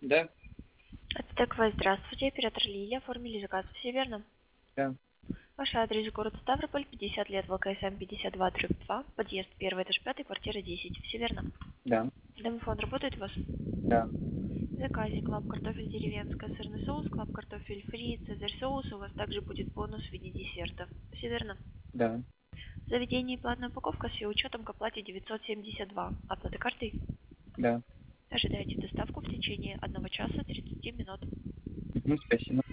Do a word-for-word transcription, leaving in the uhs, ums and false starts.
Да, Ацтеква, здравствуйте, оператор Лилия, оформили заказ, все верно? да, Ваш адрес город Ставрополь, пятьдесят лет, ВКСМ пятьдесят два дробь два, подъезд первый этаж пятый, квартира десять, все верно? да, Домофон работает у вас? да, Заказик, лап картофель деревенская, сырный соус, клаб картофель фри, цезарь соус, у вас также будет бонус в виде десерта, все верно? да, Заведение и платная упаковка с ее учетом к оплате девятьсот семьдесят два, оплата картой? да. Ожидайте доставку в течение одного часа тридцати минут. Мгм, спасибо.